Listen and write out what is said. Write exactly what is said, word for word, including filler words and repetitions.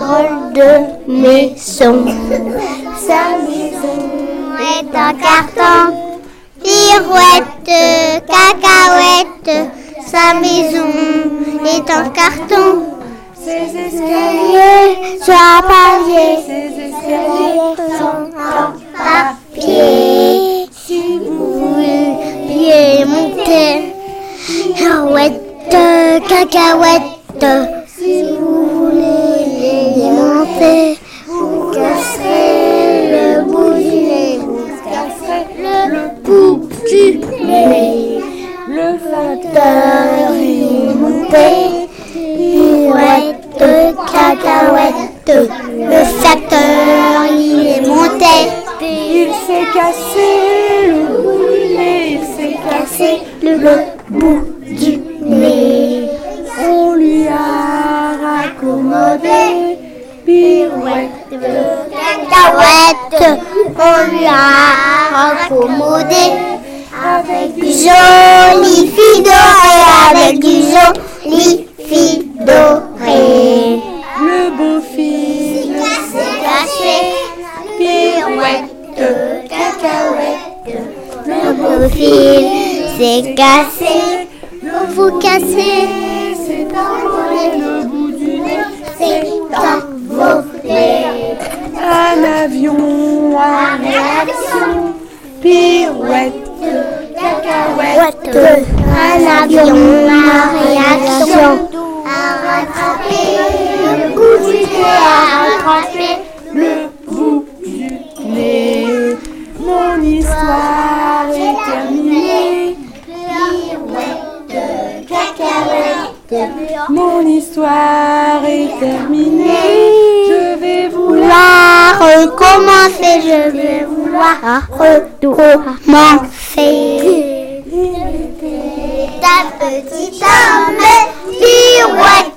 drôle de maison. Sa maison est en carton, pirouette, cacahuète. Sa maison est en carton. Ses escaliers sont en papier. Ses escaliers sont en papier. Si vous voulez monter, pirouette, cacahuète. Si vous voulez les monter, vous casserez le bout du nez. Vous casserez le bout du nez. Le facteur est monté, pirouette, cacahuète. Le facteur il est monté, il s'est cassé le bout du nez. Il s'est cassé le, le bout du nez. On lui a raccommodé, pirouette, cacahuète. On lui a raccommodé. Avec du joli fil doré, avec du joli fil doré. Le beau fil s'est cassé, pirouette, cacahuète. Le beau fil s'est cassé, vous cassez, c'est envolé le bout du nez, c'est envolé. Un avion en réaction, pirouette, cacahuète. Un avion en réaction a rattrapé le bout du nez, a rattrapé le bout du nez. Mon histoire est terminée, pirouette, cacahuète. mon histoire est terminée. Je vais vouloir Vouloir recommencer, je vais vouloir recommencer. Ta petite âme, pirouette.